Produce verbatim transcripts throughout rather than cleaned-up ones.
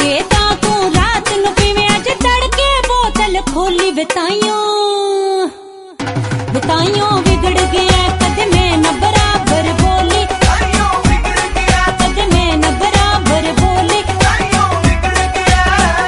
के ता तू रात नु पीवे अज तड़के बोतल खोली बताइयो बताइयो बिगड़ गया कद मैं न बराबर बोली बिगड़ गया कद मैं न बराबर बोली बिगड़ गया।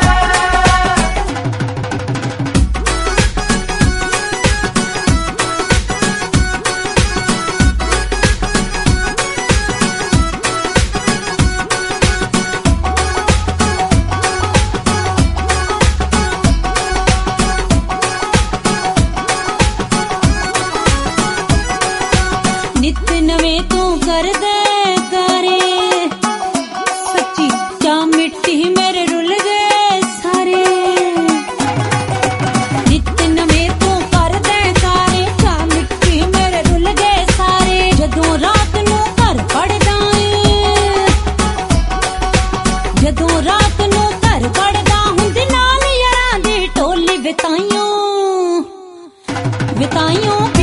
नित नवे तू कर दे गारे सच्ची चा मिट्टी मेरे रुल गए सारे। नित नवे तू कर दे गारे चा मिट्टी मेरे रुल गए सारे। जदों रात नू घर पड़दा जदों रात नू घर पड़दा हुंदी नाल यारां दी टोली बिताइयो बिताइयो